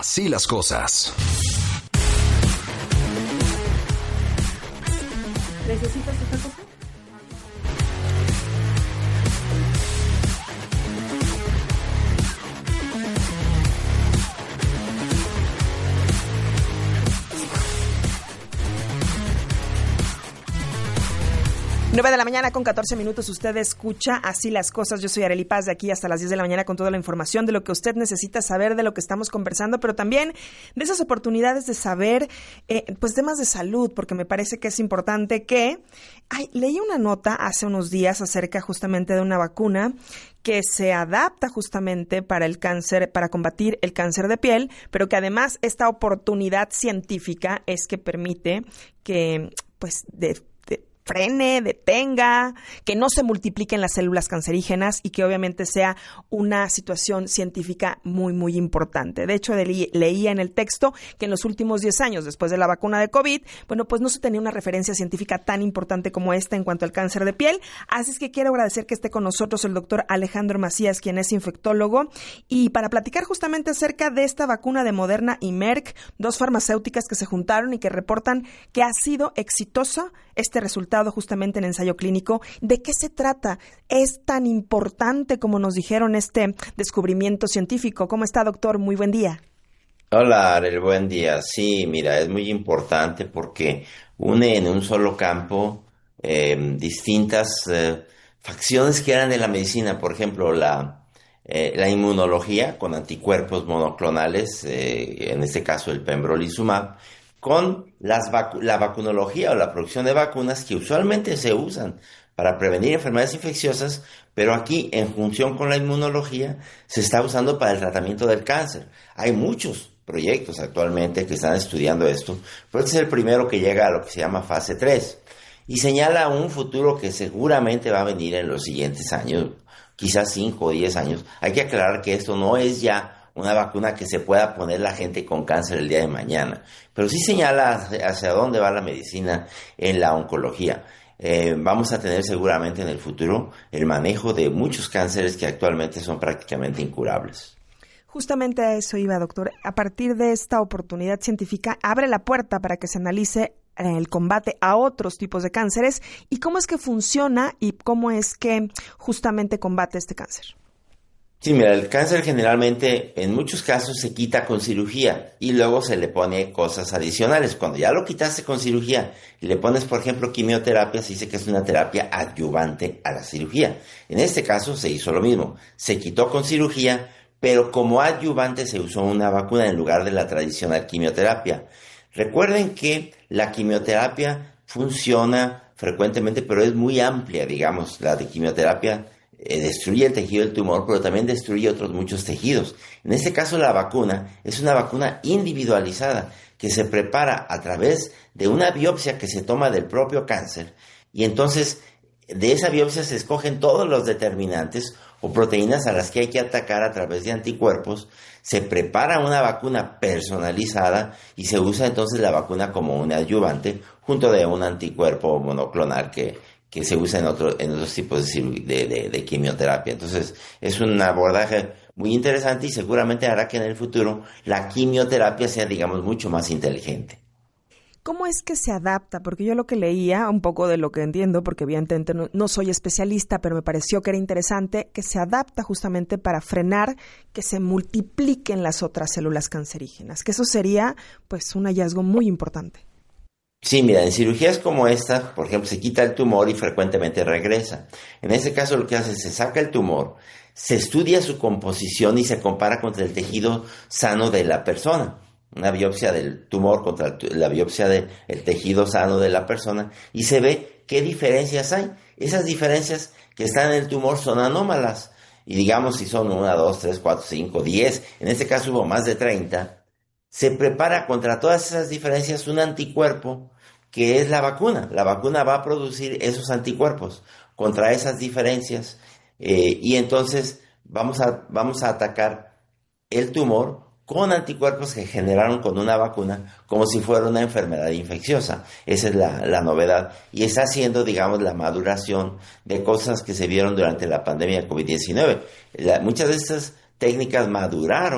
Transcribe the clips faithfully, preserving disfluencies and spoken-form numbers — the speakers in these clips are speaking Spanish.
Así las cosas. ¿Necesitas otra cosa? nueve de la mañana con catorce minutos, usted escucha Así las cosas. Yo soy Arely Paz, de aquí hasta las diez de la mañana con toda la información de lo que usted necesita saber, de lo que estamos conversando, pero también de esas oportunidades de saber, eh, pues temas de salud, porque me parece que es importante que... Ay, leí una nota hace unos días acerca justamente de una vacuna que se adapta justamente para el cáncer, para combatir el cáncer de piel, pero que además esta oportunidad científica es que permite que, pues, de frene, detenga, que no se multipliquen las células cancerígenas y que obviamente sea una situación científica muy, muy importante. De hecho, de, leía en el texto que en los últimos diez años, después de la vacuna de COVID, bueno, pues no se tenía una referencia científica tan importante como esta en cuanto al cáncer de piel. Así es que quiero agradecer que esté con nosotros el doctor Alejandro Macías, quien es infectólogo, y para platicar justamente acerca de esta vacuna de Moderna y Merck, dos farmacéuticas que se juntaron y que reportan que ha sido exitosa este resultado justamente en ensayo clínico. ¿De qué se trata? ¿Es tan importante como nos dijeron este descubrimiento científico? ¿Cómo está, doctor? Muy buen día. Hola, Arel, buen día. Sí, mira, es muy importante porque une en un solo campo eh, distintas eh, facciones que eran de la medicina. Por ejemplo, la, eh, la inmunología con anticuerpos monoclonales, eh, en este caso el pembrolizumab, con las vacu- la vacunología o la producción de vacunas que usualmente se usan para prevenir enfermedades infecciosas, pero aquí, en función con la inmunología, se está usando para el tratamiento del cáncer. Hay muchos proyectos actualmente que están estudiando esto, pero este es el primero que llega a lo que se llama fase tres y señala un futuro que seguramente va a venir en los siguientes años, quizás cinco o diez años. Hay que aclarar que esto no es ya una vacuna que se pueda poner la gente con cáncer el día de mañana, pero sí señala hacia, hacia dónde va la medicina en la oncología. Eh, vamos a tener seguramente en el futuro el manejo de muchos cánceres que actualmente son prácticamente incurables. Justamente a eso iba, doctor. A partir de esta oportunidad científica, abre la puerta para que se analice el combate a otros tipos de cánceres y cómo es que funciona y cómo es que justamente combate este cáncer. Sí, mira, el cáncer generalmente en muchos casos se quita con cirugía y luego se le pone cosas adicionales. Cuando ya lo quitaste con cirugía y le pones, por ejemplo, quimioterapia, se dice que es una terapia adyuvante a la cirugía. En este caso se hizo lo mismo, se quitó con cirugía, pero como adyuvante se usó una vacuna en lugar de la tradicional quimioterapia. Recuerden que la quimioterapia funciona frecuentemente, pero es muy amplia, digamos, la de quimioterapia. Eh, destruye el tejido del tumor, pero también destruye otros muchos tejidos. En este caso, la vacuna es una vacuna individualizada que se prepara a través de una biopsia que se toma del propio cáncer y entonces de esa biopsia se escogen todos los determinantes o proteínas a las que hay que atacar a través de anticuerpos. Se prepara una vacuna personalizada y se usa entonces la vacuna como un adyuvante junto de un anticuerpo monoclonal que que se usa en, otro, en otros tipos de, de, de, de quimioterapia. Entonces, es un abordaje muy interesante y seguramente hará que en el futuro la quimioterapia sea, digamos, mucho más inteligente. ¿Cómo es que se adapta? Porque yo lo que leía, un poco de lo que entiendo, porque evidentemente no, no soy especialista, pero me pareció que era interesante, que se adapta justamente para frenar que se multipliquen las otras células cancerígenas, que eso sería, pues, un hallazgo muy importante. Sí, mira, en cirugías como esta, por ejemplo, se quita el tumor y frecuentemente regresa. En este caso lo que hace es se saca el tumor, se estudia su composición y se compara contra el tejido sano de la persona. Una biopsia del tumor contra la biopsia del tejido sano de la persona y se ve qué diferencias hay. Esas diferencias que están en el tumor son anómalas. Y digamos si son una, dos, tres, cuatro, cinco, diez, en este caso hubo más de treinta, se prepara contra todas esas diferencias un anticuerpo que es la vacuna. La vacuna va a producir esos anticuerpos contra esas diferencias eh, y entonces vamos a, vamos a atacar el tumor con anticuerpos que generaron con una vacuna como si fuera una enfermedad infecciosa. Esa es la, la novedad y está haciendo, digamos, la maduración de cosas que se vieron durante la pandemia de covid diecinueve. La, muchas de estas técnicas maduraron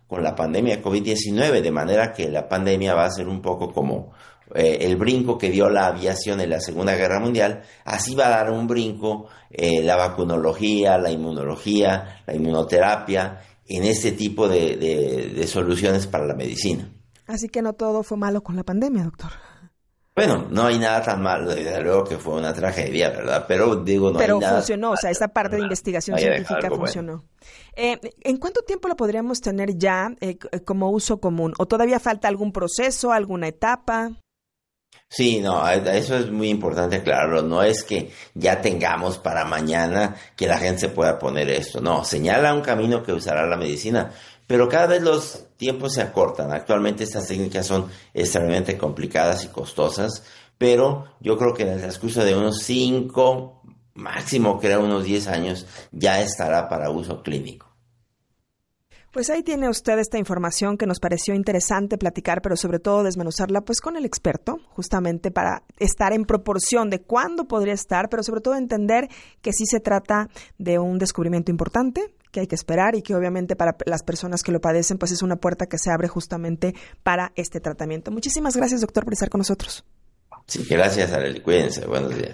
con la pandemia de COVID diecinueve, de manera que la pandemia va a ser un poco como eh, el brinco que dio la aviación en la Segunda Guerra Mundial, así va a dar un brinco eh, la vacunología, la inmunología, la inmunoterapia, en este tipo de, de, de soluciones para la medicina. Así que no todo fue malo con la pandemia, doctor. Bueno, no hay nada tan malo, desde luego que fue una tragedia, ¿verdad? Pero digo, no Pero hay nada. Pero funcionó, o sea, esta parte de investigación no científica funcionó. Bueno. Eh, ¿En cuánto tiempo la podríamos tener ya eh, como uso común? ¿O todavía falta algún proceso, alguna etapa? Sí, no, eso es muy importante aclararlo. No es que ya tengamos para mañana que la gente se pueda poner esto. No, señala un camino que usará la medicina. Pero cada vez los tiempos se acortan. Actualmente estas técnicas son extremadamente complicadas y costosas, pero yo creo que en el transcurso de unos cinco, máximo creo unos diez años, ya estará para uso clínico. Pues ahí tiene usted esta información que nos pareció interesante platicar, pero sobre todo desmenuzarla pues con el experto, justamente para estar en proporción de cuándo podría estar, pero sobre todo entender que sí se trata de un descubrimiento importante, que hay que esperar y que obviamente para las personas que lo padecen pues es una puerta que se abre justamente para este tratamiento. Muchísimas gracias, doctor, por estar con nosotros. Sí, gracias, Arely. Cuídense. Buenos días.